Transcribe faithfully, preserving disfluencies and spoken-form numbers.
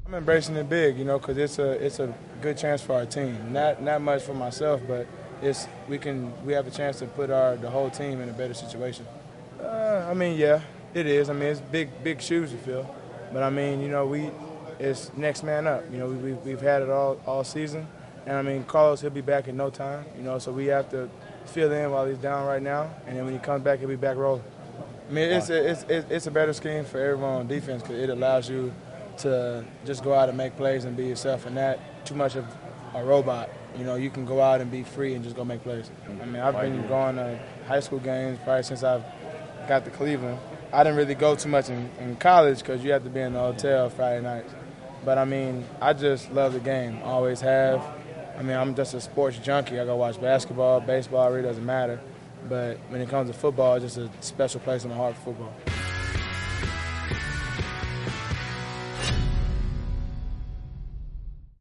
I'm embracing it big, you know, because it's a it's a good chance for our team. Not not much for myself, but it's we can we have a chance to put our the whole team in a better situation. Uh, I mean, yeah, it is. I mean, it's big big shoes to fill, but I mean, you know, we it's next man up. You know, we, we've we've had it all all season, and I mean, Carlos he'll be back in no time. You know, so we have to fill in while he's down right now, and then when he comes back, he'll be back rolling. I mean, it's a, it's it's a better scheme for everyone on defense because it allows you to just go out and make plays and be yourself and not too much of a robot. You know, you can go out and be free and just go make plays. I mean, I've been going to high school games probably since I've got to Cleveland. I didn't really go too much in, in college because you have to be in the hotel Friday nights. But, I mean, I just love the game, always have. I mean, I'm just a sports junkie. I go watch basketball, baseball, it really doesn't matter. But when it comes to football, it's just a special place in my heart for football.